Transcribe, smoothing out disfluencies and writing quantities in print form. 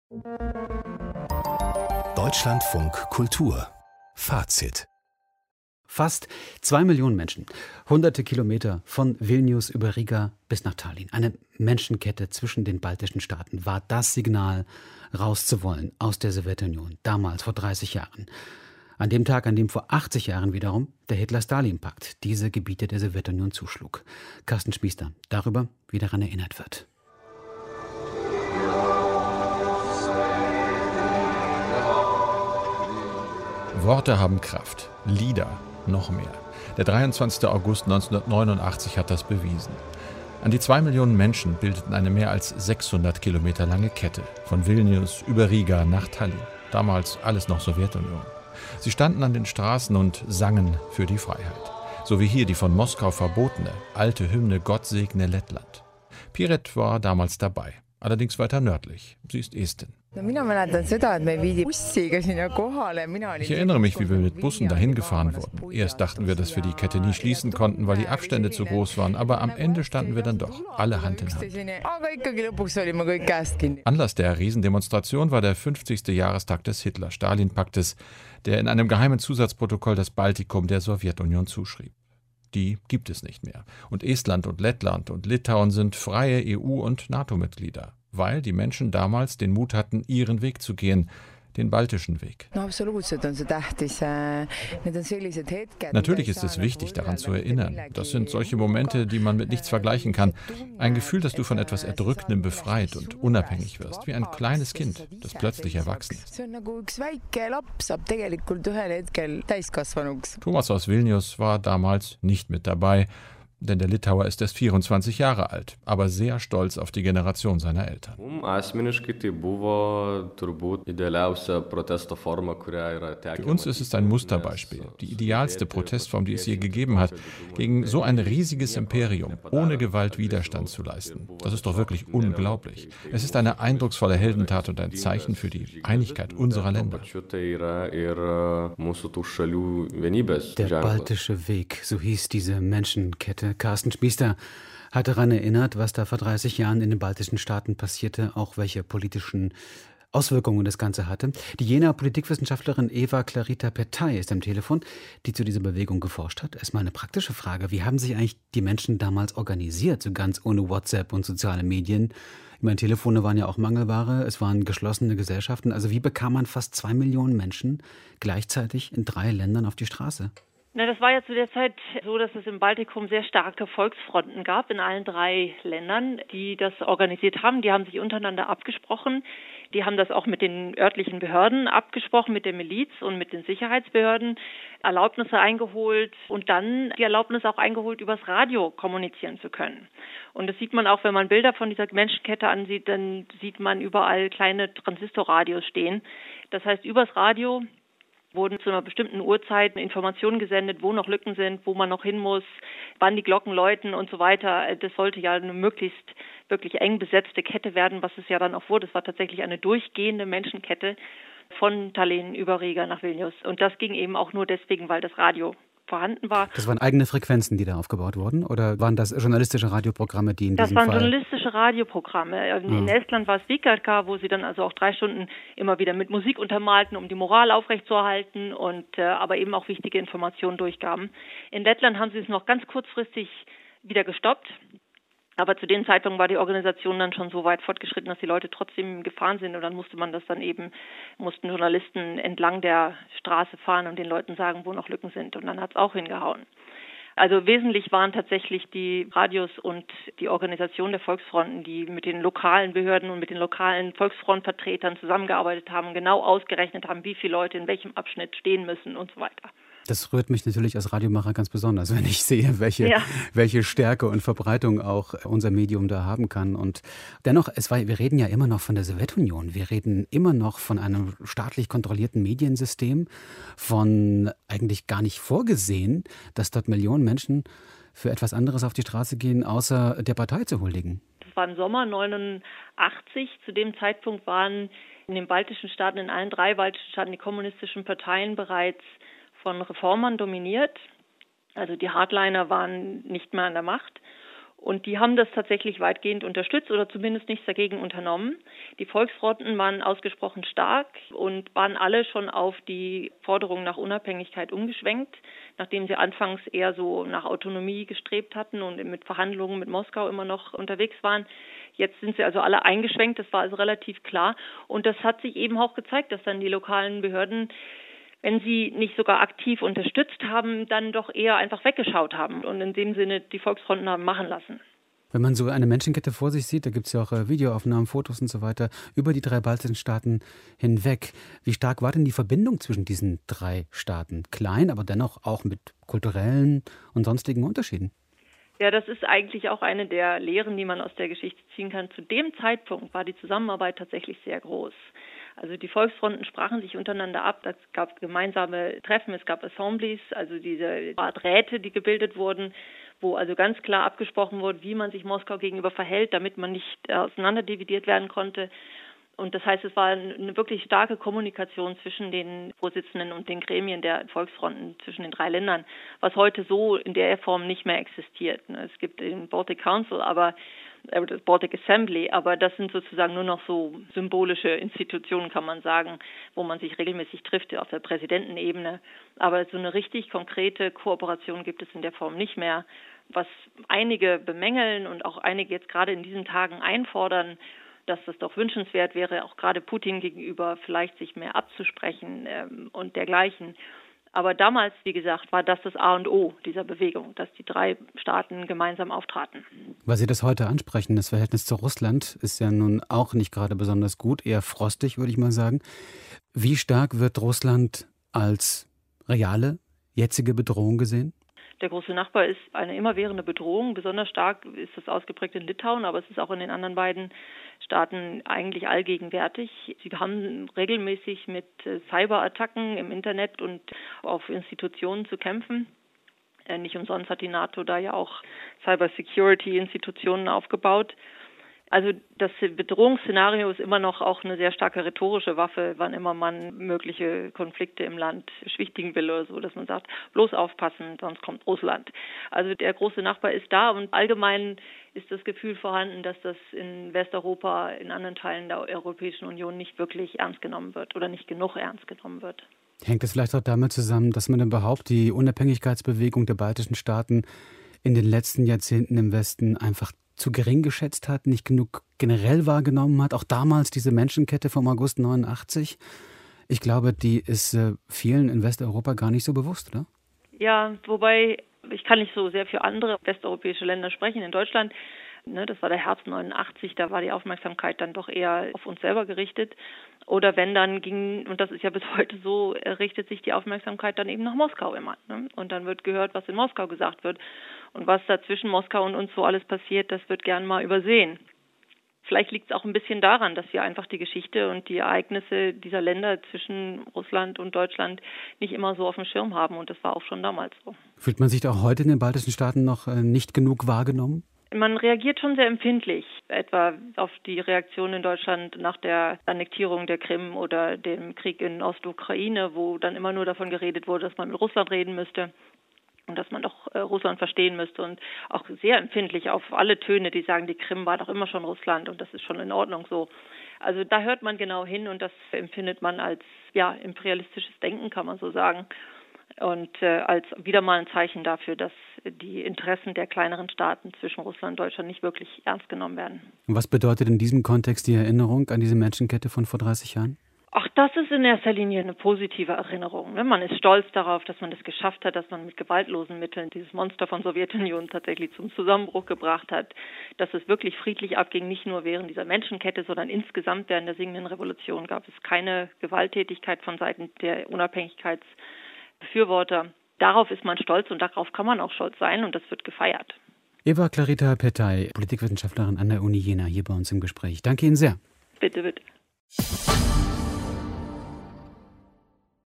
Deutschlandfunk Kultur Fazit. Fast 2 Millionen Menschen, hunderte Kilometer von Vilnius über Riga bis nach Tallinn. Eine Menschenkette zwischen den baltischen Staaten war das Signal, rauszuwollen aus der Sowjetunion, damals vor 30 Jahren. An dem Tag, an dem vor 80 Jahren wiederum der Hitler-Stalin-Pakt diese Gebiete der Sowjetunion zuschlug. Carsten Schmiester, darüber, wie daran erinnert wird. Worte haben Kraft, Lieder noch mehr. Der 23. August 1989 hat das bewiesen. An die 2 Millionen Menschen bildeten eine mehr als 600 Kilometer lange Kette, von Vilnius über Riga nach Tallinn. Damals alles noch Sowjetunion. Sie standen an den Straßen und sangen für die Freiheit. So wie hier die von Moskau verbotene, alte Hymne Gott segne Lettland. Piret war damals dabei, allerdings weiter nördlich. Sie ist Estin. Ich erinnere mich, wie wir mit Bussen dahin gefahren wurden. Erst dachten wir, dass wir die Kette nie schließen konnten, weil die Abstände zu groß waren. Aber am Ende standen wir dann doch, alle Hand in Hand. Anlass der Riesendemonstration war der 50. Jahrestag des Hitler-Stalin-Paktes, der in einem geheimen Zusatzprotokoll das Baltikum der Sowjetunion zuschrieb. Die gibt es nicht mehr. Und Estland und Lettland und Litauen sind freie EU- und NATO-Mitglieder, weil die Menschen damals den Mut hatten, ihren Weg zu gehen, den baltischen Weg. Natürlich ist es wichtig, daran zu erinnern. Das sind solche Momente, die man mit nichts vergleichen kann. Ein Gefühl, dass du von etwas Erdrückendem befreit und unabhängig wirst, wie ein kleines Kind, das plötzlich erwachsen ist. Thomas aus Vilnius war damals nicht mit dabei, denn der Litauer ist erst 24 Jahre alt, aber sehr stolz auf die Generation seiner Eltern. Für uns ist es ein Musterbeispiel, die idealste Protestform, die es je gegeben hat, gegen so ein riesiges Imperium, ohne Gewalt Widerstand zu leisten. Das ist doch wirklich unglaublich. Es ist eine eindrucksvolle Heldentat und ein Zeichen für die Einigkeit unserer Länder. Der baltische Weg, so hieß diese Menschenkette. Carsten Schmiester hat daran erinnert, was da vor 30 Jahren in den baltischen Staaten passierte, auch welche politischen Auswirkungen das Ganze hatte. Die Jenaer Politikwissenschaftlerin Eva Clarita Petai ist am Telefon, die zu dieser Bewegung geforscht hat. Erstmal eine praktische Frage. Wie haben sich eigentlich die Menschen damals organisiert, so ganz ohne WhatsApp und soziale Medien? Ich meine, Telefone waren ja auch Mangelware, es waren geschlossene Gesellschaften. Also wie bekam man fast 2 Millionen Menschen gleichzeitig in 3 Ländern auf die Straße? Das war ja zu der Zeit so, dass es im Baltikum sehr starke Volksfronten gab in allen 3 Ländern, die das organisiert haben. Die haben sich untereinander abgesprochen. Die haben das auch mit den örtlichen Behörden abgesprochen, mit der Miliz und mit den Sicherheitsbehörden, Erlaubnisse eingeholt und dann die Erlaubnis auch eingeholt, übers Radio kommunizieren zu können. Und das sieht man auch, wenn man Bilder von dieser Menschenkette ansieht, dann sieht man überall kleine Transistorradios stehen. Das heißt, übers Radio wurden zu einer bestimmten Uhrzeit Informationen gesendet, wo noch Lücken sind, wo man noch hin muss, wann die Glocken läuten und so weiter. Das sollte ja eine möglichst wirklich eng besetzte Kette werden, was es ja dann auch wurde. Es war tatsächlich eine durchgehende Menschenkette von Tallinn über Riga nach Vilnius. Und das ging eben auch nur deswegen, weil das Radio vorhanden war. Das waren eigene Frequenzen, die da aufgebaut wurden? Oder waren das journalistische Radioprogramme, die in diesem Fall... Das waren journalistische Radioprogramme. In Estland war es Vikarka, wo sie dann also auch 3 Stunden immer wieder mit Musik untermalten, um die Moral aufrechtzuerhalten und aber eben auch wichtige Informationen durchgaben. In Lettland haben sie es noch ganz kurzfristig wieder gestoppt. Aber zu dem Zeitpunkt war die Organisation dann schon so weit fortgeschritten, dass die Leute trotzdem gefahren sind. Und dann mussten Journalisten entlang der Straße fahren und den Leuten sagen, wo noch Lücken sind. Und dann hat es auch hingehauen. Also wesentlich waren tatsächlich die Radios und die Organisation der Volksfronten, die mit den lokalen Behörden und mit den lokalen Volksfrontvertretern zusammengearbeitet haben, genau ausgerechnet haben, wie viele Leute in welchem Abschnitt stehen müssen und so weiter. Das rührt mich natürlich als Radiomacher ganz besonders, wenn ich sehe, welche Stärke und Verbreitung auch unser Medium da haben kann. Und dennoch, wir reden ja immer noch von der Sowjetunion. Wir reden immer noch von einem staatlich kontrollierten Mediensystem, von eigentlich gar nicht vorgesehen, dass dort Millionen Menschen für etwas anderes auf die Straße gehen, außer der Partei zu huldigen. Das war im Sommer 1989. Zu dem Zeitpunkt waren in den baltischen Staaten, in allen 3 baltischen Staaten, die kommunistischen Parteien bereits von Reformern dominiert. Also die Hardliner waren nicht mehr an der Macht. Und die haben das tatsächlich weitgehend unterstützt oder zumindest nichts dagegen unternommen. Die Volksfronten waren ausgesprochen stark und waren alle schon auf die Forderung nach Unabhängigkeit umgeschwenkt, nachdem sie anfangs eher so nach Autonomie gestrebt hatten und mit Verhandlungen mit Moskau immer noch unterwegs waren. Jetzt sind sie also alle eingeschwenkt, das war also relativ klar. Und das hat sich eben auch gezeigt, dass dann die lokalen Behörden, wenn sie nicht sogar aktiv unterstützt haben, dann doch eher einfach weggeschaut haben und in dem Sinne die Volksfronten haben machen lassen. Wenn man so eine Menschenkette vor sich sieht, da gibt es ja auch Videoaufnahmen, Fotos und so weiter, über die 3 baltischen Staaten hinweg. Wie stark war denn die Verbindung zwischen diesen 3 Staaten? Klein, aber dennoch auch mit kulturellen und sonstigen Unterschieden. Ja, das ist eigentlich auch eine der Lehren, die man aus der Geschichte ziehen kann. Zu dem Zeitpunkt war die Zusammenarbeit tatsächlich sehr groß. Also die Volksfronten sprachen sich untereinander ab, es gab gemeinsame Treffen, es gab Assemblies, also diese Art Räte, die gebildet wurden, wo also ganz klar abgesprochen wurde, wie man sich Moskau gegenüber verhält, damit man nicht auseinanderdividiert werden konnte. Und das heißt, es war eine wirklich starke Kommunikation zwischen den Vorsitzenden und den Gremien der Volksfronten zwischen den 3 Ländern, was heute so in der Form nicht mehr existiert. Es gibt den Baltic Council, das Baltic Assembly, aber das sind sozusagen nur noch so symbolische Institutionen, kann man sagen, wo man sich regelmäßig trifft auf der Präsidentenebene. Aber so eine richtig konkrete Kooperation gibt es in der Form nicht mehr. Was einige bemängeln und auch einige jetzt gerade in diesen Tagen einfordern, dass das doch wünschenswert wäre, auch gerade Putin gegenüber vielleicht sich mehr abzusprechen und dergleichen. Aber damals, wie gesagt, war das A und O dieser Bewegung, dass die 3 Staaten gemeinsam auftraten. Weil Sie das heute ansprechen, das Verhältnis zu Russland ist ja nun auch nicht gerade besonders gut, eher frostig, würde ich mal sagen. Wie stark wird Russland als reale, jetzige Bedrohung gesehen? Der große Nachbar ist eine immerwährende Bedrohung. Besonders stark ist das ausgeprägt in Litauen, aber es ist auch in den anderen beiden Staaten eigentlich allgegenwärtig. Sie haben regelmäßig mit Cyberattacken im Internet und auf Institutionen zu kämpfen. Nicht umsonst hat die NATO da ja auch Cyber-Security-Institutionen aufgebaut. Also das Bedrohungsszenario ist immer noch auch eine sehr starke rhetorische Waffe, wann immer man mögliche Konflikte im Land schwichtigen will oder so, dass man sagt, bloß aufpassen, sonst kommt Russland. Also der große Nachbar ist da und allgemein ist das Gefühl vorhanden, dass das in Westeuropa, in anderen Teilen der Europäischen Union nicht wirklich ernst genommen wird oder nicht genug ernst genommen wird. Hängt es vielleicht auch damit zusammen, dass man überhaupt die Unabhängigkeitsbewegung der baltischen Staaten in den letzten Jahrzehnten im Westen einfach zu gering geschätzt hat, nicht genug generell wahrgenommen hat? Auch damals diese Menschenkette vom August 89. Ich glaube, die ist vielen in Westeuropa gar nicht so bewusst, oder? Ja, wobei ich kann nicht so sehr für andere westeuropäische Länder sprechen. In Deutschland, das war der Herbst 89, da war die Aufmerksamkeit dann doch eher auf uns selber gerichtet. Oder wenn dann ging, und das ist ja bis heute so, richtet sich die Aufmerksamkeit dann eben nach Moskau immer. Und dann wird gehört, was in Moskau gesagt wird. Und was da zwischen Moskau und uns so alles passiert, das wird gern mal übersehen. Vielleicht liegt es auch ein bisschen daran, dass wir einfach die Geschichte und die Ereignisse dieser Länder zwischen Russland und Deutschland nicht immer so auf dem Schirm haben. Und das war auch schon damals so. Fühlt man sich auch heute in den baltischen Staaten noch nicht genug wahrgenommen? Man reagiert schon sehr empfindlich, etwa auf die Reaktion in Deutschland nach der Annektierung der Krim oder dem Krieg in Ostukraine, wo dann immer nur davon geredet wurde, dass man mit Russland reden müsste und dass man doch Russland verstehen müsste und auch sehr empfindlich auf alle Töne, die sagen, die Krim war doch immer schon Russland und das ist schon in Ordnung so. Also da hört man genau hin und das empfindet man als imperialistisches Denken, kann man so sagen. Und als wieder mal ein Zeichen dafür, dass die Interessen der kleineren Staaten zwischen Russland und Deutschland nicht wirklich ernst genommen werden. Und was bedeutet in diesem Kontext die Erinnerung an diese Menschenkette von vor 30 Jahren? Ach, das ist in erster Linie eine positive Erinnerung. Man ist stolz darauf, dass man das geschafft hat, dass man mit gewaltlosen Mitteln dieses Monster von Sowjetunion tatsächlich zum Zusammenbruch gebracht hat, dass es wirklich friedlich abging, nicht nur während dieser Menschenkette, sondern insgesamt während der Singenden Revolution gab es keine Gewalttätigkeit von Seiten der Unabhängigkeitsbefürworter. Darauf ist man stolz und darauf kann man auch stolz sein und das wird gefeiert. Eva Clarita Petai, Politikwissenschaftlerin an der Uni Jena, hier bei uns im Gespräch. Danke Ihnen sehr. Bitte, bitte.